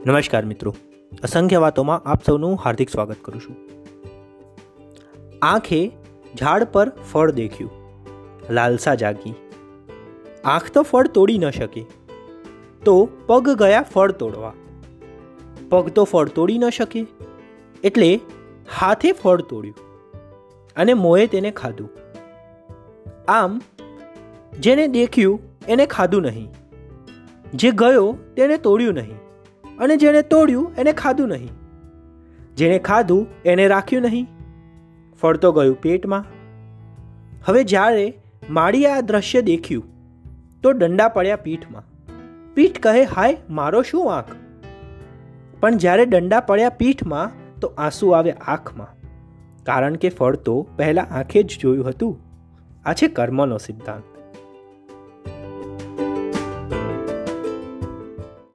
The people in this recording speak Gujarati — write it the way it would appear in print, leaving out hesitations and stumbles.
નમસ્કાર મિત્રો, અસંખ્ય વાતોમાં આપ સૌનું હાર્દિક સ્વાગત કરું છું. આંખે ઝાડ પર ફળ દેખ્યું, લાલસા જાગી. આંખ તો ફળ તોડી ન શકે, તો પગ ગયા ફળ તોડવા. પગ તો ફળ તોડી ન શકે, એટલે હાથે ફળ તોડ્યું અને મોંએ તેને ખાધું. આમ જેને દેખ્યું એને ખાધું નહીં, જે ગયો તેને તોડ્યું નહીં, અને જેને તોડ્યું એને ખાધું નહીં, જેને ખાધું એને રાખ્યું નહીં. ફળ તો ગયું પેટમાં. હવે જ્યારે માળીએ આ દ્રશ્ય દેખ્યું તો દંડા પડ્યા પીઠમાં. પીઠ કહે, હાય મારો શું વાંક? પણ જ્યારે દંડા પડ્યા પીઠમાં તો આંસુ આવે આંખમાં, કારણ કે ફળ તો પહેલાં આંખે જ જોયું હતું. આ છે કર્મનો સિદ્ધાંત.